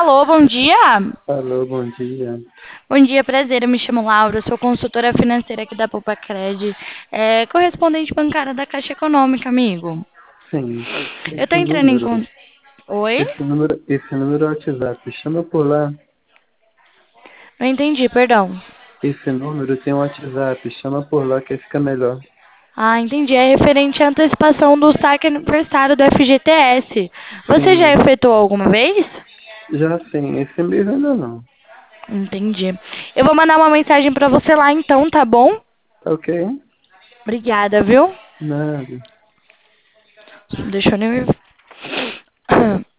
Alô, bom dia. Alô, bom dia. Bom dia, prazer. Eu me chamo Laura, sou consultora financeira aqui da Poupa-Cred, correspondente bancária da Caixa Econômica, amigo. Sim, Eu tô esse entrando em número, contato. Oi? esse número é o WhatsApp. Chama por lá. Não entendi, perdão. Esse número tem um WhatsApp. Chama por lá que fica melhor. Ah, entendi. É referente à antecipação do saque aniversário do FGTS. Você já Sim, efetuou alguma vez? já sim. Esse mês ainda não. Entendi. Eu vou mandar uma mensagem pra você lá então, tá bom? Tá ok? Obrigada, viu? Nada. Deixa eu nem.